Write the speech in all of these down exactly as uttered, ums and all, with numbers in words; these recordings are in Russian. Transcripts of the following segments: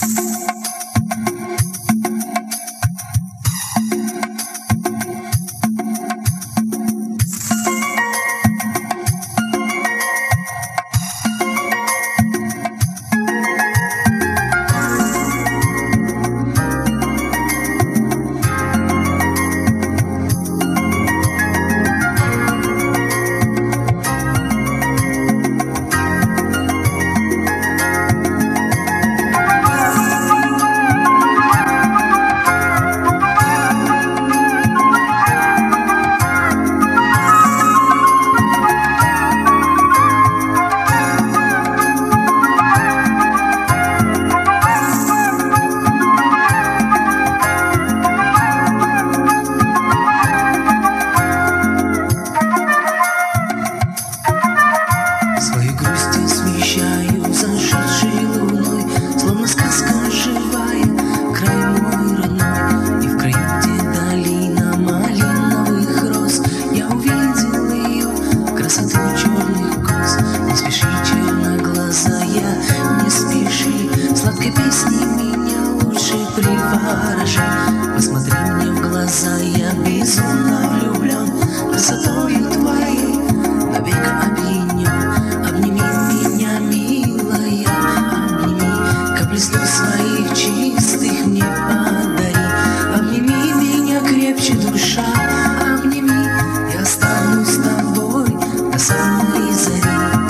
Посмотри мне в глаза, я безумно влюблен красотою твоей, навек объединен. Обними меня, милая, обними, капли слез своих чистых мне подари. Обними меня крепче, душа, обними, я останусь с тобой до самой зари.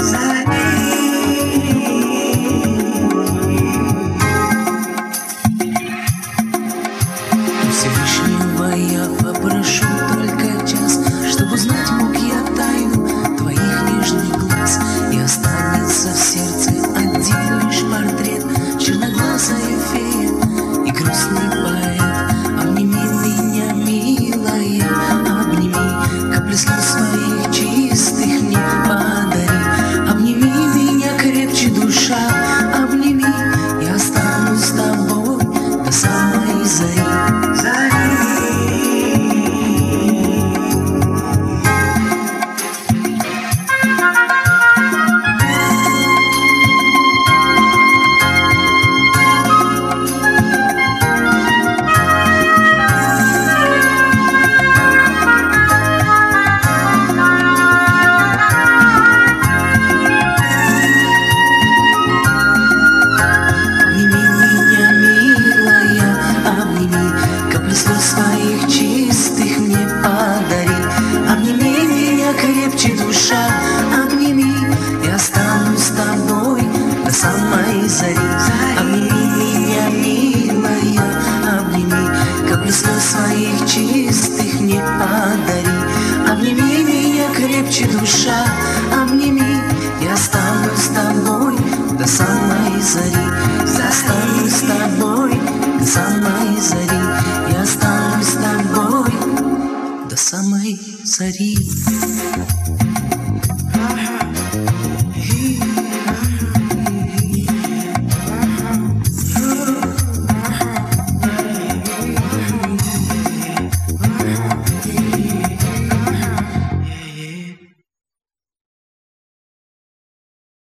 Всевышнего я попрошу только час, чтобы узнать мог я тайну твоих нежных глаз, и останется в сердце один лишь портрет, черноглазая фея и грустный поэт. Обними меня, милая, обними, капли слез своих чистых мне подари. Обними меня крепче, душа, обними, я останусь с тобой до самой зари. Своих чистых мне подари. Обними меня крепче, душа, обними, я останусь с тобой до самой зари. Обними меня, милая, обними, капли слез своих чистых мне подари. Обними меня крепче, душа, обними, я останусь с тобой до самой зари. Останусь с тобой до самой зари. Я останусь с тобой до самой зари.